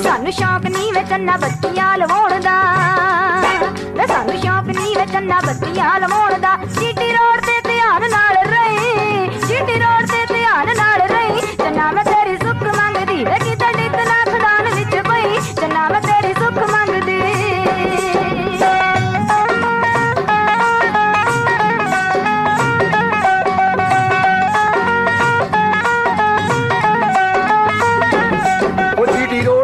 ਸਾਨੂੰ ਸ਼ੌਕ ਨੀ ਵੇ ਚੰਨਾ ਬੱਤੀਆਂ ਲਵਾਉਣ ਦਾ, ਵੇ ਸਾਨੂੰ ਸ਼ੌਕ ਨੀ ਵੇ ਚੰਨਾ ਬੱਤੀਆਂ ਲਵਾਉਣ ਦਾ। ਚੀਟੀ